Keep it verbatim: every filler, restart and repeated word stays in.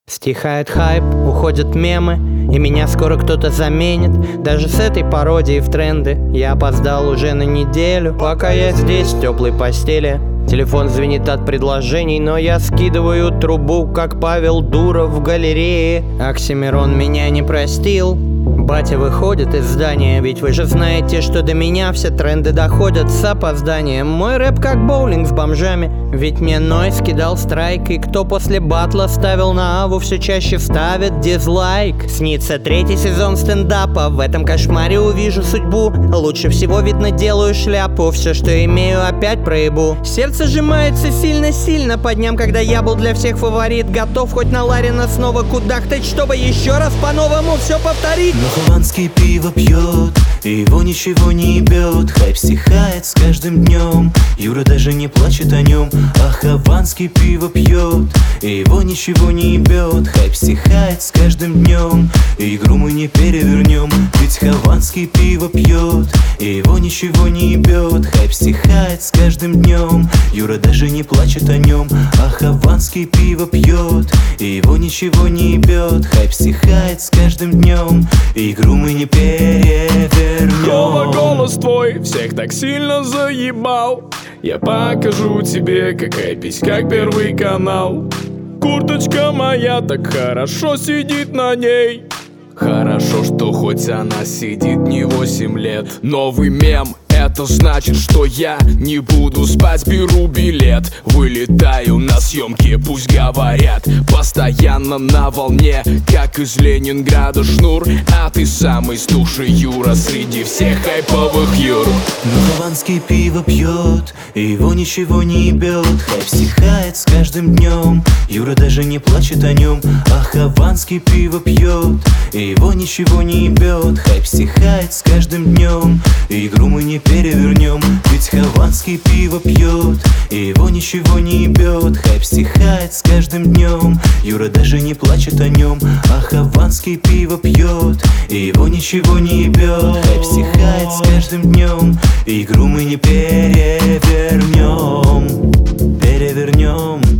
Стихает хайп, уходят мемы, и меня скоро кто-то заменит. Даже с этой пародией в тренды я опоздал уже на неделю. Пока я здесь в теплой постели, телефон звенит от предложений, но я скидываю трубу, как Павел Дуров в галерее. Оксимирон меня не простил. Батя выходит из здания, ведь вы же знаете, что до меня все тренды доходят с опозданием. Мой рэп как боулинг с бомжами, ведь мне Нойз кидал страйк. И кто после батла ставил на аву, все чаще ставит дизлайк. Снится третий сезон стендапа, в этом кошмаре увижу судьбу. Лучше всего, видно, делаю шляпу, все, что имею, опять проебу. Сердце сжимается сильно-сильно по дням, когда я был для всех фаворит. Готов хоть на Ларина снова кудахтать, чтобы еще раз по-новому все повторить. Но Хованский пиво пьет, и его ничего не ебет. Хайп стихает с каждым днем, Юра даже не плачет о нем. А Хованский пиво пьет, и его ничего не ебет. Хайп стихает с каждым днем, и игру мы не перевернем. Ведь Хованский пиво пьет, и его ничего не ебет. Хайп стихает с каждым днем, Юра даже не плачет о нем. А Хованский пиво пьет, и его ничего не ебет. Хайп стихает с каждым днем, и игру мы не перевернем. Хова, голос твой всех так сильно заебал. Я покажу тебе, какая пись, как Первый канал. Курточка моя так хорошо сидит на ней. Хорошо, что хоть она сидит не восемь лет. Новый мем, это значит, что я не буду спать, беру билет. Вылетаю на съемки, пусть говорят. Постоянно на волне, как из Ленинграда шнур. А ты самый стуший Юра среди всех хайповых Юр. Но Хованский пиво пьет, и его ничего не ебет. Хайп стихает с каждым днем, Юра даже не плачет о нем. А Хованский пиво пьет, и его ничего не ебет. Хайп стихает с каждым днем, и игру мы не перевернем. Ведь Хованский пиво пьет, и его ничего не ебет. Хайп стихает с каждым днем, Юра даже не плачет о нем. А Хованский пиво пьет, и его ничего не ебет. Хайп стихает с каждым днем, и игру мы не перевернем. Перевернем.